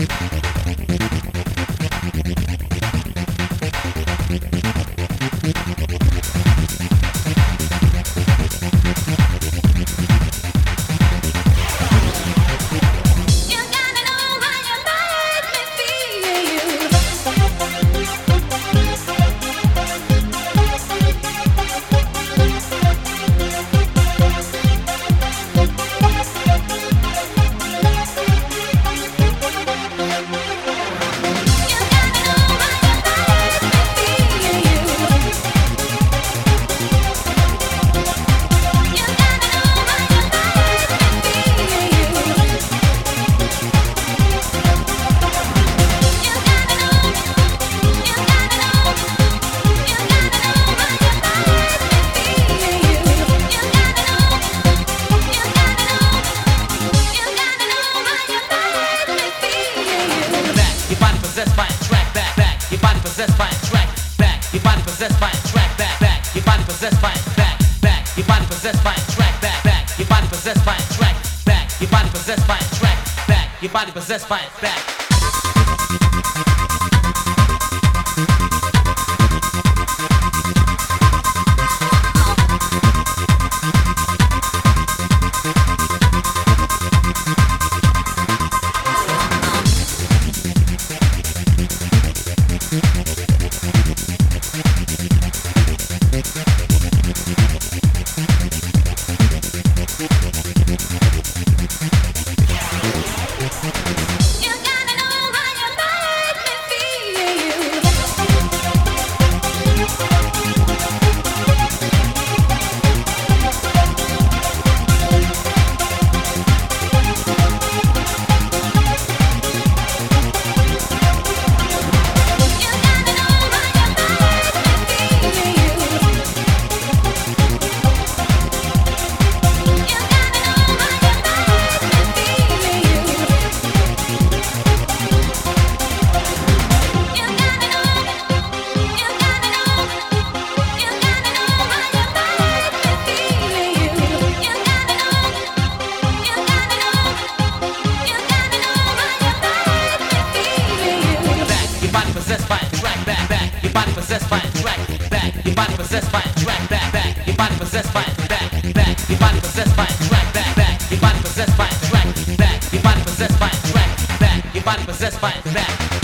Possessed by it back. Possessed by it, track back. Your body possessed by it, track back. Your body possessed by it, back. Your body possessed by it, track back. Your body possessed by it, track back. Your body possessed by it, track back. Your body possessed by it, back.